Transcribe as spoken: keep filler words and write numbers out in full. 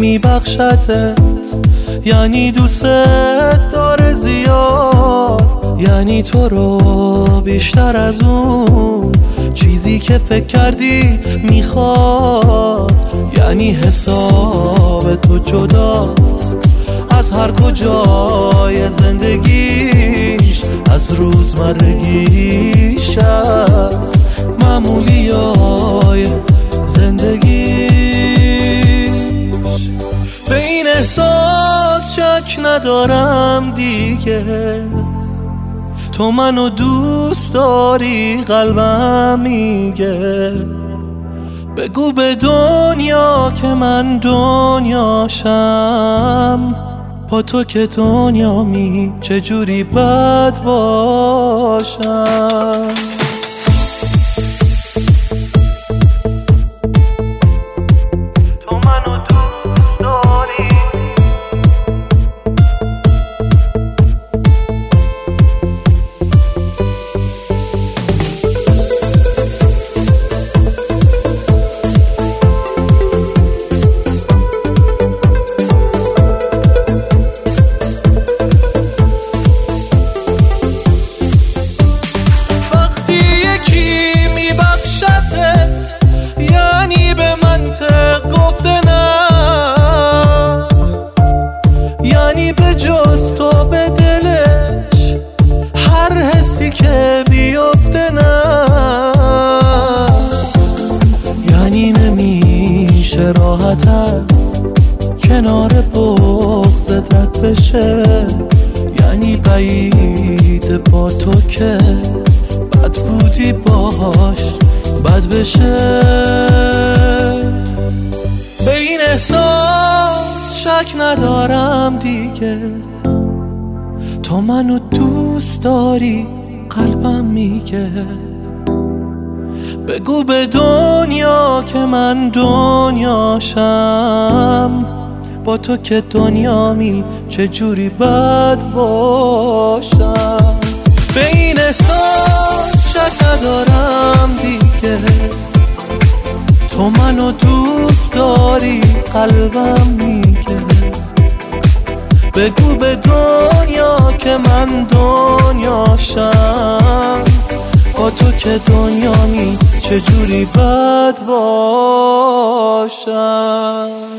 میبخشتت، یعنی دوست داره زیاد، یعنی تو رو بیشتر از اون چیزی که فکر کردی میخواد، یعنی حساب تو جداست از هر کجای زندگیش، از روزمرگیش، از معمولیای زندگیش. به این احساس شک ندارم دیگه، تو منو دوست داری، قلبم میگه بگو به دنیا که من دنیاشم، با تو که دنیا می چجوری بد باشم. گفته نه، یعنی به جز تو به دلش هر حسی که بیفته نه، یعنی نمیشه راحت از کنار بغضت رد بشه، یعنی قید با تو که بد بودی باش بد بشه. به این احساس شک ندارم دیگه، تو منو دوست داری، قلبم میگه بگو به دنیا که من دنیاشم، با تو که دنیا می چجوری بد باشم. به این احساس شک ندارم دیگه، تو منو دوست داری، قلبم میگه بگو به دنیا که من دنیاشم، با تو که دنیا می چجوری بد باشم.